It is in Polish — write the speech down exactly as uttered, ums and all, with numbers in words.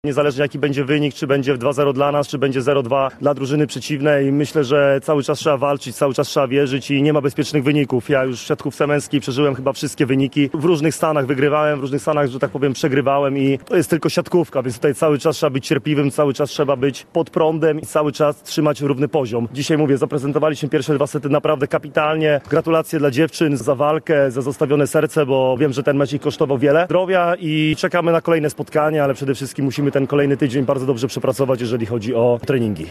Niezależnie jaki będzie wynik, czy będzie dwa zero dla nas, czy będzie zero dwa dla drużyny przeciwnej. Myślę, że cały czas trzeba walczyć, cały czas trzeba wierzyć i nie ma bezpiecznych wyników. Ja już w siatkówce męskiej przeżyłem chyba wszystkie wyniki. W różnych stanach wygrywałem, w różnych stanach, że tak powiem, przegrywałem i to jest tylko siatkówka, więc tutaj cały czas trzeba być cierpliwym, cały czas trzeba być pod prądem i cały czas trzymać równy poziom. Dzisiaj mówię, zaprezentowaliśmy pierwsze dwa sety naprawdę kapitalnie. Gratulacje dla dziewczyn za walkę, za zostawione serce, bo wiem, że ten mecz ich kosztował wiele zdrowia i czekamy na kolejne spotkania, ale przede wszystkim musimy ten kolejny tydzień bardzo dobrze przepracować, jeżeli chodzi o treningi.